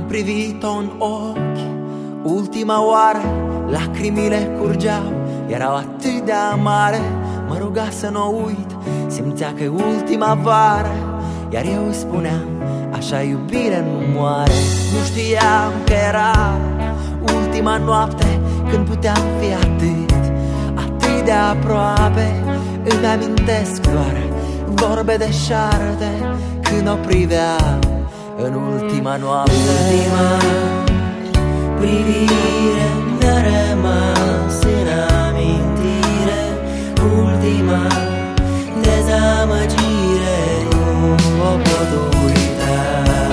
privit-o în ochi ultima oară, lacrimile curgeau, erau atât de amare. Mă ruga să n-o uit, simțea că e ultima vară, iar eu îi spuneam, așa iubire nu moare. Nu știam că era ultima noapte, când puteam fi atât de aproape. Îmi amintesc doar vorbe deșarte, când o priveam în ultima noapte. Ultima privire mi-a rămas în amintire, ultima dezamăgire, nu o pot uita.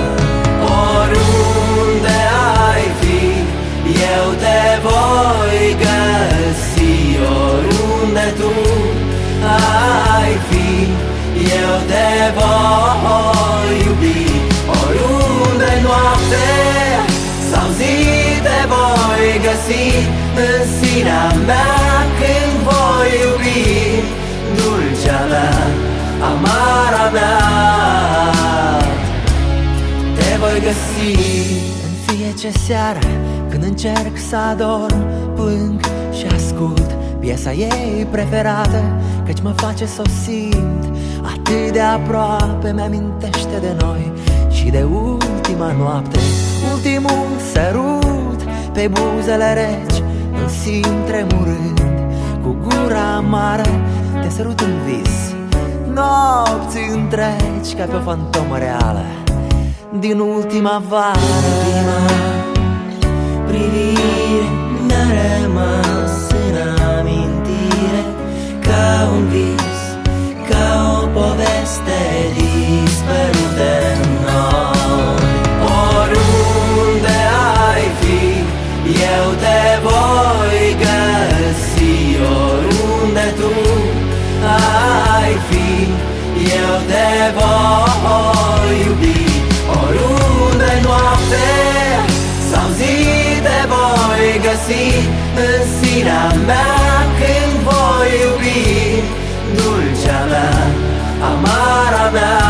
Oriunde ai fi, eu te voi găsi. Oriunde tu ai fi, eu te voi iubi. Oriunde noapte sau zi te voi găsi, în sinea mea când voi iubi. Dulcea mea, amara mea, te voi găsi. În fiecare seară când încerc să adorm, plâng și ascult piesa ei preferată, căci mă face să o simt atât de aproape. Mi-amintește de noi și de ultima noapte, ultimul sărut pe buzele reci. Îl simt tremurând cu gura amară, te sărut în vis nopți întregi, ca pe o fantomă reală din ultima vară. Ultima privire mi-a rămas în amintire, ca un vis, ca o poveste dispărută în noi. Oriunde ai fi, eu te voi găsi. Oriunde tu ai fi, eu te voi iubi. Oriunde noapte sau zi te voi găsi, în sinea mea când voi iubi. Dulcea mea, amara mea,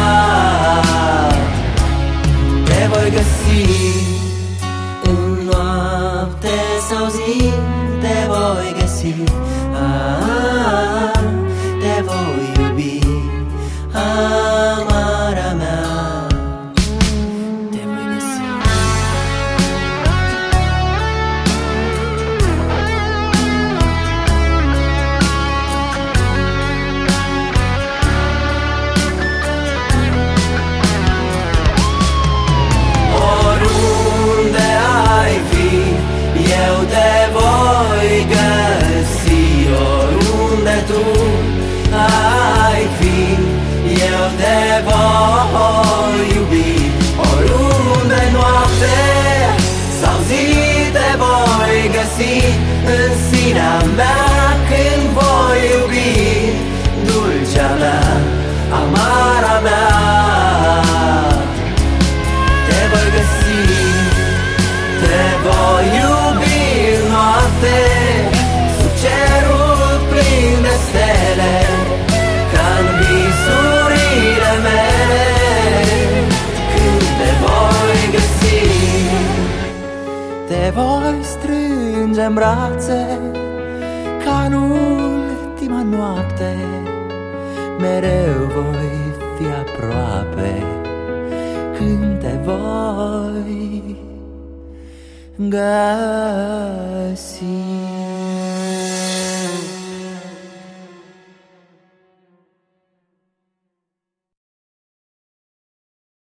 te voi găsi. În noapte sau zi te voi găsi, te voi iubi, amara mea, te voi găsi. Oriunde ai fi, eu te voi găsi. Oriunde tu ai fi, eu te voi iubi. Oriunde noapte sau zi te voi găsi, în sinea mea când voi iubi. Dulcea mea, amara mea, te voi găsi. Te voi iubi în noapte, sub cerul plin de stele, ca în visurile mele, când te voi găsi. Te voi strânge în brațe, ca în ultima noapte, mereu voi fi aproape, când te voi găsi.